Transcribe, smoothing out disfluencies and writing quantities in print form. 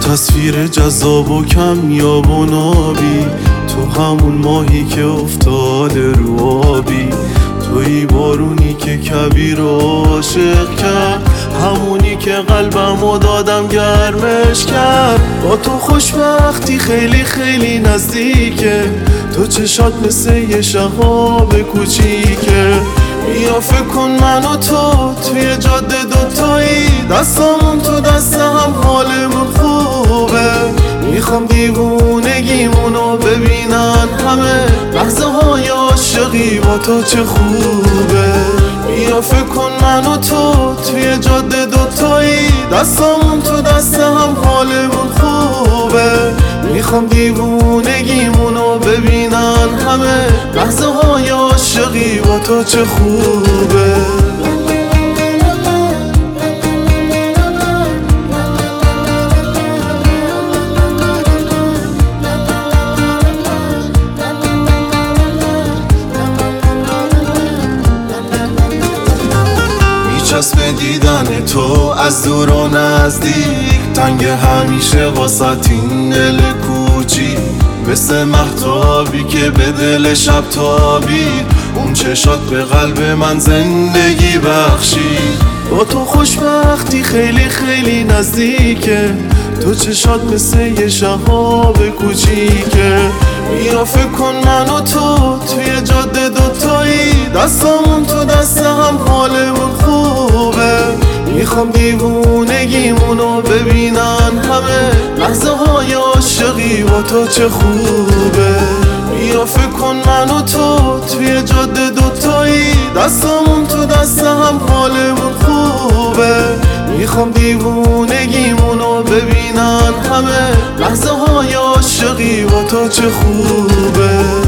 تصویر جذاب و کمیاب و نابی، تو همون ماهی که افتاده رو آبی، توی بارونی که کبیر عاشق کرد، همونی که قلبمو دادم گرمش کرد. با تو خوشبختی خیلی خیلی نزدیکه، تو چشات مثل یه شهاب کوچیکه. بیا فکر کن من و تو توی جاده دوتایی، دستامون تو دست هم حالمون خوبه. میخوام دیوونگیمونو ببینن همه، لحظه های عاشقی با تو چه خوبه. بیا فکر کن من و تو توی جاده دوتایی، دستامون تو دست هم حالمون خوبه. میخوام دیوونگیمونو ببینن همه، لحظه های عاشقی با تو چه خوبه. میچسبه دیدن تو از دور و نزدیک، تنگ همیشه واسط این دل کوچی، مثل مهتابی که به دل شب تابی، اون چشات به قلب من زندگی بخشی. با تو خوشبختی خیلی خیلی نزدیکه، تو چشات مثل یه شهاب کوچیکه. بیا فکر کن من و تو توی جاده دوتایی، دستامون تو دست هم حالمون خوبه. میخوام دیوونگیمونو ببینن همه، لحظه های عاشقی با تو چه خوبه. بیا فکر کن من و تو توی جاده دوتایی، دستامون تو دست هم حالمون خوبه. میخوام دیوونگیمونو ببینن همه، لحظه های عاشقی با تو چه خوبه.